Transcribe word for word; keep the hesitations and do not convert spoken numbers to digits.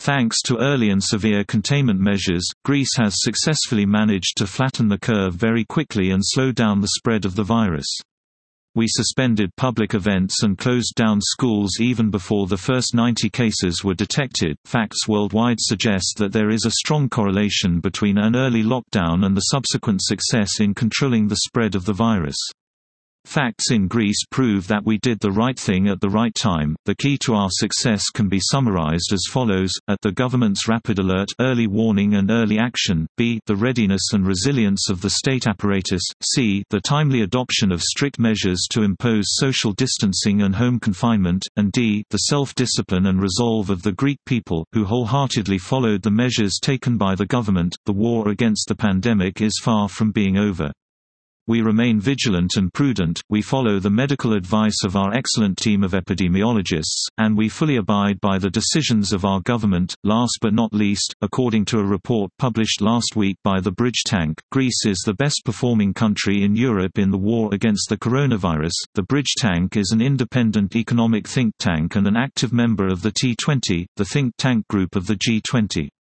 Thanks to early and severe containment measures, Greece has successfully managed to flatten the curve very quickly and slow down the spread of the virus. We suspended public events and closed down schools even before the first ninety cases were detected. Facts worldwide suggest that there is a strong correlation between an early lockdown and the subsequent success in controlling the spread of the virus. Facts in Greece prove that we did the right thing at the right time. The key to our success can be summarized as follows: A, the government's rapid alert, early warning and early action; B, the readiness and resilience of the state apparatus; C, the timely adoption of strict measures to impose social distancing and home confinement; and D, the self-discipline and resolve of the Greek people, who wholeheartedly followed the measures taken by the government. The war against the pandemic is far from being over. We remain vigilant and prudent, we follow the medical advice of our excellent team of epidemiologists, and we fully abide by the decisions of our government. Last but not least, according to a report published last week by the Bridge Tank, Greece is the best performing country in Europe in the war against the coronavirus. The Bridge Tank is an independent economic think tank and an active member of the T twenty, the think tank group of the G twenty.